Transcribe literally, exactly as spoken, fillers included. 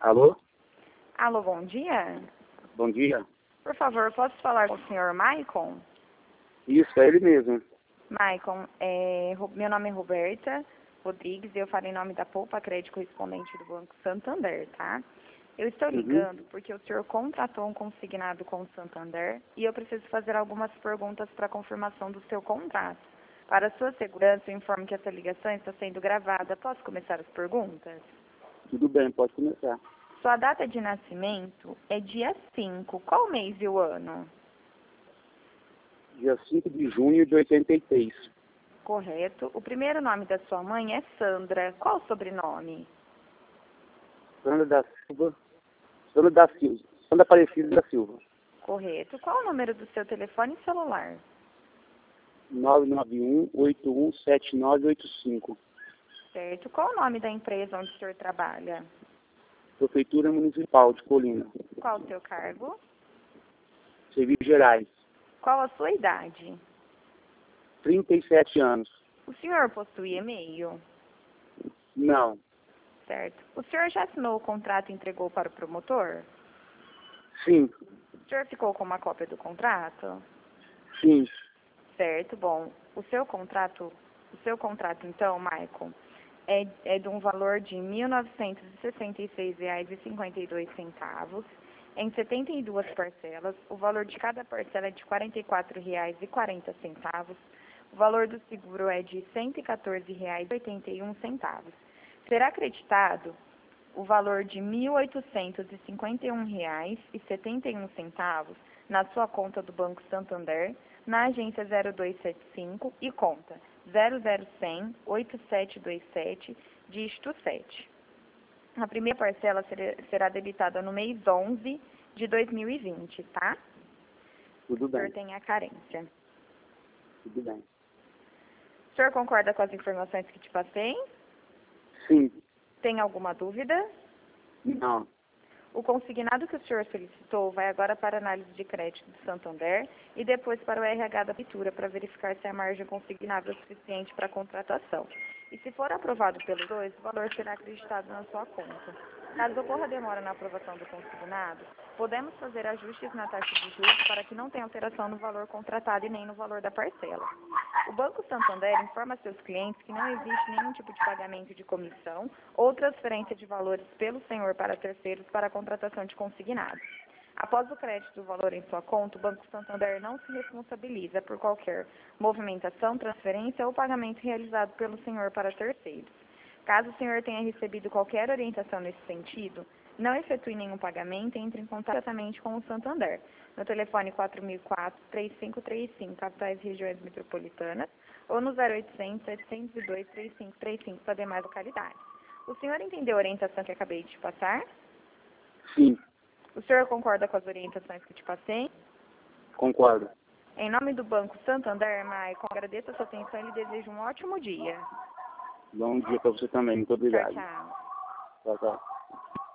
Alô? Alô, bom dia. Bom dia. Por favor, posso falar com o senhor Maicon? Isso, é ele mesmo. Maicon, é, Ro- meu nome é Roberta Rodrigues e eu falo em nome da Poupa Crédito correspondente do Banco Santander, tá? Eu estou Uhum. ligando porque o senhor contratou um consignado com o Santander e eu preciso fazer algumas perguntas para confirmação do seu contrato. Para sua segurança, eu informo que essa ligação está sendo gravada. Posso começar as perguntas? Tudo bem, pode começar. Sua data de nascimento é dia cinco. Qual mês e o ano? Dia cinco de junho de oitenta e três. Correto. O primeiro nome da sua mãe é Sandra. Qual o sobrenome? Sandra da Silva. Sandra da Silva. Sandra Aparecida da Silva. Correto. Qual o número do seu telefone celular? nove nove um, oito um sete nove oito cinco. Certo. Qual o nome da empresa onde o senhor trabalha? Prefeitura Municipal de Colina. Qual o seu cargo? Serviços Gerais. Qual a sua idade? trinta e sete anos. O senhor possui e-mail? Não. Certo. O senhor já assinou o contrato e entregou para o promotor? Sim. O senhor ficou com uma cópia do contrato? Sim. Certo, bom. O seu contrato, o seu contrato então, Maicon, é, é de um valor de mil novecentos e sessenta e seis reais e cinquenta e dois centavos, em setenta e duas parcelas. O valor de cada parcela é de quarenta e quatro reais e quarenta centavos. O valor do seguro é de cento e quatorze reais e oitenta e um centavos. Será acreditado o valor de mil oitocentos e cinquenta e um reais e setenta e um centavos na sua conta do Banco Santander, na agência zero dois sete cinco e conta zero zero um zero oito sete dois sete, dígito sete. A primeira parcela ser- será debitada no mês onze de dois mil e vinte, tá? Tudo O senhor bem. tem a carência. Tudo bem. O senhor concorda com as informações que te passei? Sim. Tem alguma dúvida? Não. O consignado que o senhor solicitou vai agora para a análise de crédito do Santander e depois para o R H da Prefeitura para verificar se a margem consignada é suficiente para a contratação. E se for aprovado pelos dois, o valor será acreditado na sua conta. Caso ocorra demora na aprovação do consignado, podemos fazer ajustes na taxa de juros para que não tenha alteração no valor contratado e nem no valor da parcela. O Banco Santander informa a seus clientes que não existe nenhum tipo de pagamento de comissão ou transferência de valores pelo senhor para terceiros para a contratação de consignado. Após o crédito do valor em sua conta, o Banco Santander não se responsabiliza por qualquer movimentação, transferência ou pagamento realizado pelo senhor para terceiros. Caso o senhor tenha recebido qualquer orientação nesse sentido, não efetue nenhum pagamento e entre em contato diretamente com o Santander, no telefone quatro mil e quatro, três cinco três cinco, capitais e regiões metropolitanas, ou no zero oitocentos, setecentos e dois, trinta e cinco trinta e cinco para demais localidades. O senhor entendeu a orientação que acabei de te passar? Sim. O senhor concorda com as orientações que te passei? Concordo. Em nome do Banco Santander, Maicon, agradeço a sua atenção e lhe desejo um ótimo dia. Bom dia para você também. Muito Tchau, obrigado. tchau. Tchau, tchau.